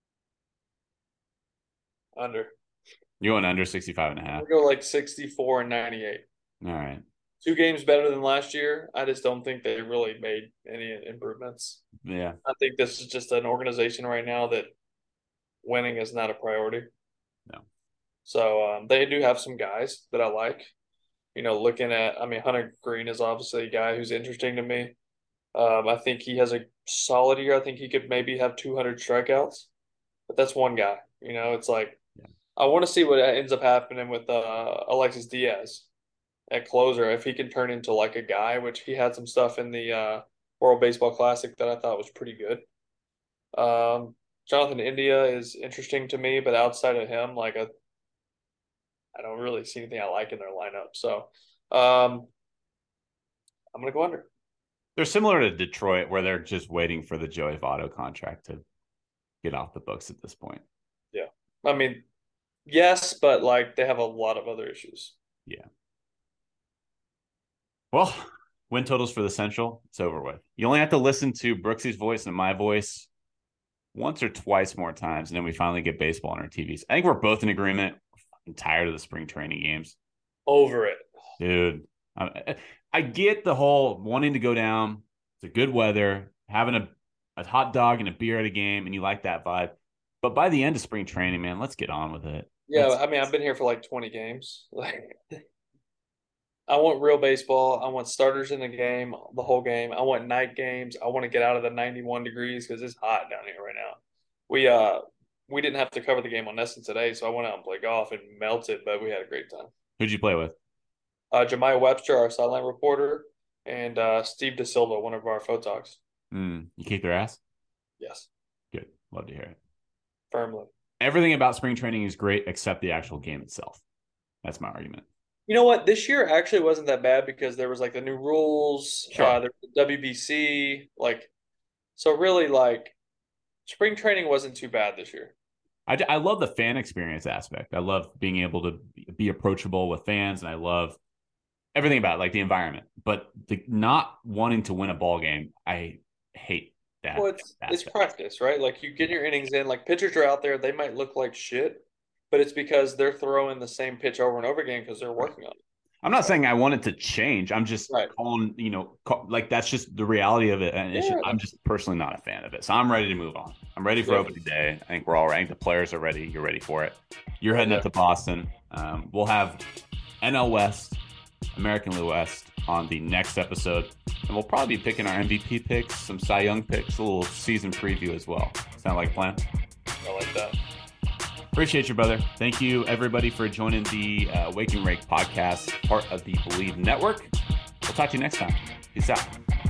Under. You going under sixty-five and a half? We'll go like sixty-four and ninety-eight. All right. Two games better than last year. I just don't think they really made any improvements. Yeah. I think this is just an organization right now that winning is not a priority. No. So um, they do have some guys that I like. You know, looking at, I mean, Hunter Green is obviously a guy who's interesting to me. Um, I think he has a solid year. I think he could maybe have two hundred strikeouts, but that's one guy. You know, it's like, yeah. I want to see what ends up happening with uh, Alexis Diaz at closer. If he can turn into like a guy, which he had some stuff in the uh, World Baseball Classic that I thought was pretty good. Um, Jonathan India is interesting to me, but outside of him, like a, I don't really see anything I like in their lineup. So um, I'm going to go under. They're similar to Detroit, where they're just waiting for the Joey Votto contract to get off the books at this point. Yeah. I mean, yes, but like they have a lot of other issues. Yeah. Well, win totals for the Central, it's over with. You only have to listen to Brooksy's voice and my voice once or twice more times, and then we finally get baseball on our T Vs. I think we're both in agreement. I'm tired of the spring training games. Over it. Dude, I, I get the whole wanting to go down to good weather, having a, a hot dog and a beer at a game, and you like that vibe. But by the end of spring training, man, let's get on with it. Yeah, let's, I mean, I've been here for like twenty games. Like, I want real baseball. I want starters in the game, the whole game. I want night games. I want to get out of the ninety-one degrees because it's hot down here right now. We uh we didn't have to cover the game on Nesson today, so I went out and played golf and melted, but we had a great time. Who'd you play with? Uh, Jemiah Webster, our sideline reporter, and uh, Steve Da Silva, one of our photogs. Mm, you kicked their ass? Yes. Good. Love to hear it. Firmly. Everything about spring training is great except the actual game itself. That's my argument. You know what? This year actually wasn't that bad because there was like the new rules, sure. uh, the W B C, like so. Really, like spring training wasn't too bad this year. I, I love the fan experience aspect. I love being able to be approachable with fans, and I love everything about it, like the environment. But the not wanting to win a ball game, I hate that. Well, it's, it's practice, right? Like you get your innings in. Like pitchers are out there; they might look like shit. But it's because they're throwing the same pitch over and over again because they're working on it. I'm not saying I want it to change. I'm just right. calling, you know, call, like that's just the reality of it. And it's yeah. just, I'm just personally not a fan of it. So I'm ready to move on. I'm ready for yeah. opening day. I think we're all right. The players are ready. You're ready for it. You're heading yeah. up to Boston. Um, we'll have N L West, American League West on the next episode. And we'll probably be picking our M V P picks, some Cy Young picks, a little season preview as well. Sound like a plan? I like that. Appreciate you, brother. Thank you, everybody, for joining the uh, Wake and Rake podcast, part of the Believe Network. We'll talk to you next time. Peace out.